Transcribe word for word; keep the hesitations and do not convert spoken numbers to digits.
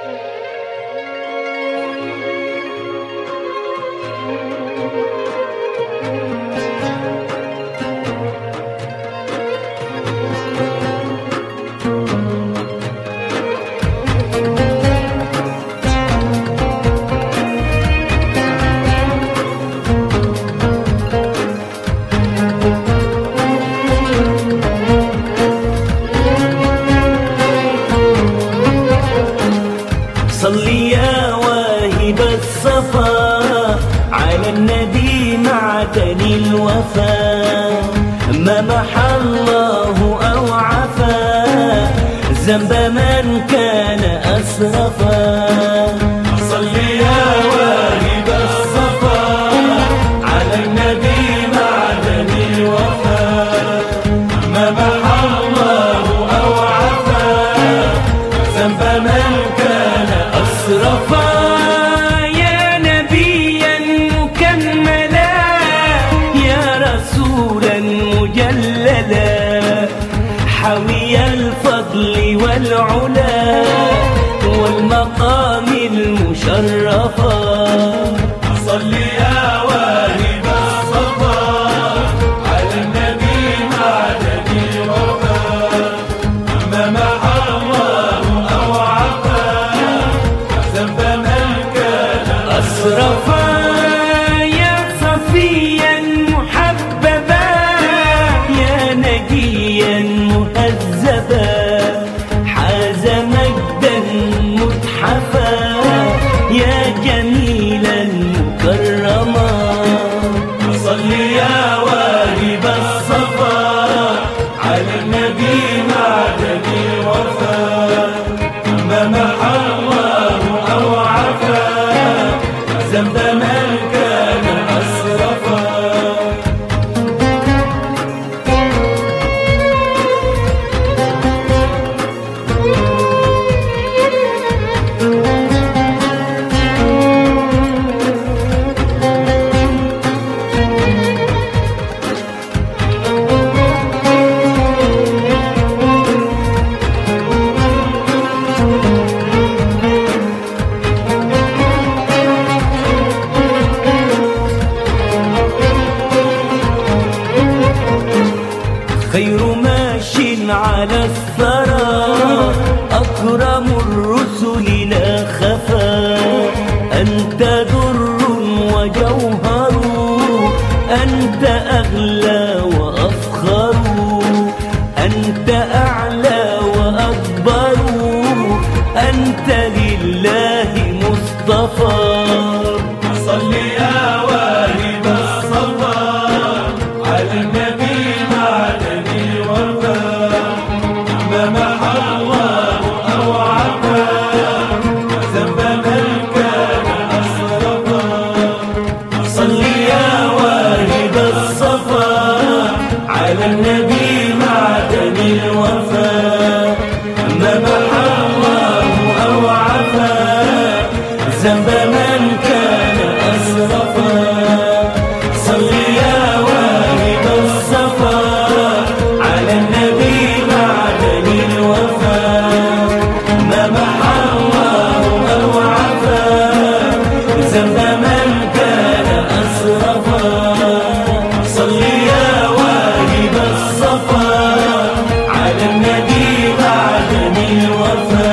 صلي يا واهب الصفا على النبي معدن الوفا، ما محى الله أو عفا ذنب من كان أسرفا. صلي يا واهب الصفا على النبي معدن الوفا، ما محى الله أو عفا ذنب من كان أسرفا. يا نبيا مكملا يا رسولا مجللا، حوي الفضل والعلا والمقام المشرفا. صل يا واهب الصفا على النبي معدن الوفا، ما محى الله أو عفا ذنب من كان أسرفا. يا صفيا محببا يا نجيا مهذبا، حاز مجدا متحفا يا جميلا مكرما. صل يا واهب الصفا على النبي معدن الوفا، ما محى الله أو عفا ذنب من كان أسرفا. خير ماش على الثرى أكرم الرسل لا خفا، أنت در وجوهر أنت أغلى وأفخر، أنت أعلى وأكبر أنت لله مصطفى. صل يا واهب الصفا على النبي معدن الوفا، ما محى الله أو عفا ذنب من كان أسرفا. صل يا واهب الصفا على النبي معدن الوفا، ما محى الله أو عفا ذنب من كان أسرفا. صل يا واهب الصفا على النبي معدن الوفا، ما محى الله أو عفا ذنب من كان أسرفا. صل يا واهب الصفا على النبي معدن الوفا،